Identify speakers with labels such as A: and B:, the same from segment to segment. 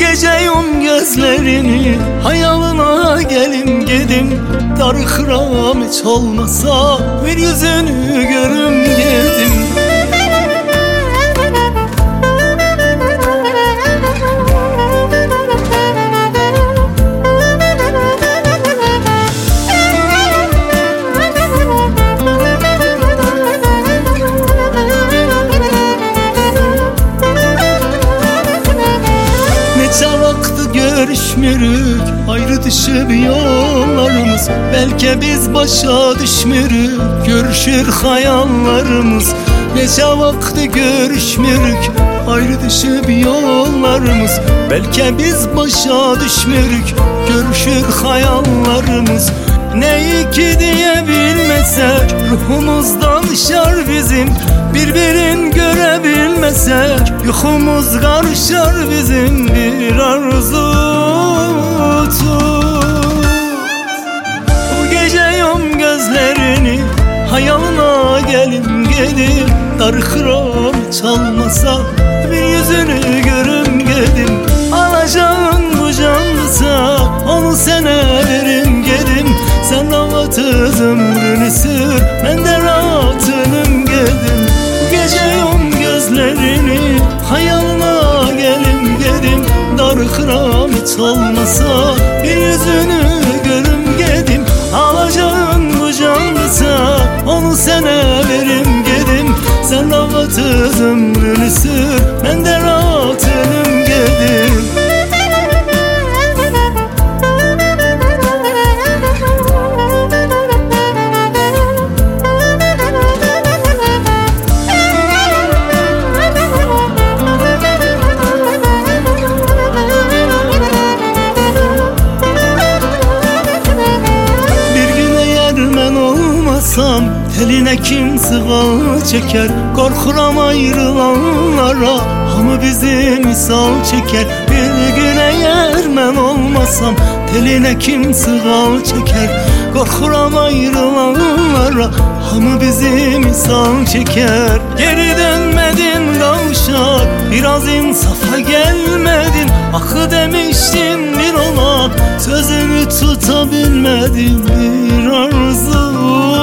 A: gece yum gözlerini, hayalına gelim gedim. Darıxıram hiç olmasa bir yüzünü görüm gedim. Görüşmürük, ayrı düşüp yollarımız. Belki biz başa düşmürük, görüşür hayallarımız. Nece vakti görüşmürük, ayrı düşüp yollarımız. Belki biz başa düşmürük, görüşür hayallarımız. Neyi ki diye bilmesek, ruhumuz danışar bizim. Birbirini görebilmesek, yuhumuz karışar bizim. Bir arzu tut, bu gece yum gözlerini, hayalına gelim gedim. Darıxıram hiç olmasa bir yüzünü görüm gedim. Alacağın bu canlısa onu sana verim gedim. Sen rahat ömrünü sür, ben de rahatınım gedim. Gece yum gözlerini, hayalına gelim gedim. Darıxıram hiç olmasa bir yüzünü görüm gedim. Alacağın bu canlısa onu sana verim gedim. Sen rahat ömrünü sür, ben de rahatınım gedim. Teline kim sığal çeker, korkuram ayrılanlara. Hamı bizi misal çeker, bir gün eğer men olmasam. Teline kim sığal çeker, korkuram ayrılanlara. Hamı bizi misal çeker. Geri dönmedin kavuşar, biraz insafa gelmedin. Akı demiştin bir ola, sözünü tutabilmedin. Bir arzu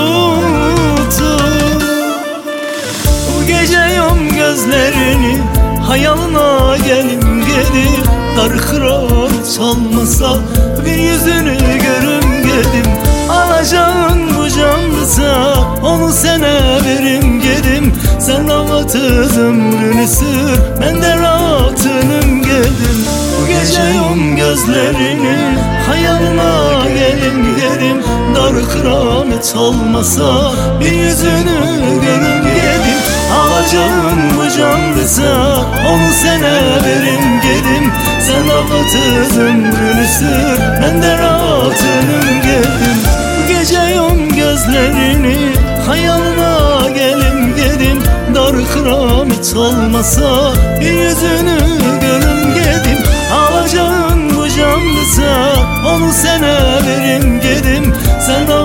A: tut, bu gece yum gözlerini, hayalına gelim gedim. Darıxıram hiç olmasa bir yüzünü görüm gedim. Alacağın bu canlısa onu sana verim gedim. Sen rahat ömrünü sür, ben de rahatınım gedim. Bu gece yum gözlerini, hayalına gelim gedim. Darıxıram hiç olmasa bir yüzünü görüm gedim. Alacağın bu canlısa onu sana verim gedim. Sen rahat ömrünü sür, ben de rahatınım gedim. Bu gece yum gözlerini, hayalına gelim gedim. Darıxıram hiç olmasa bir yüzünü görüm gedim. Alacağın bu canlısa onu sana verim gedim. Sen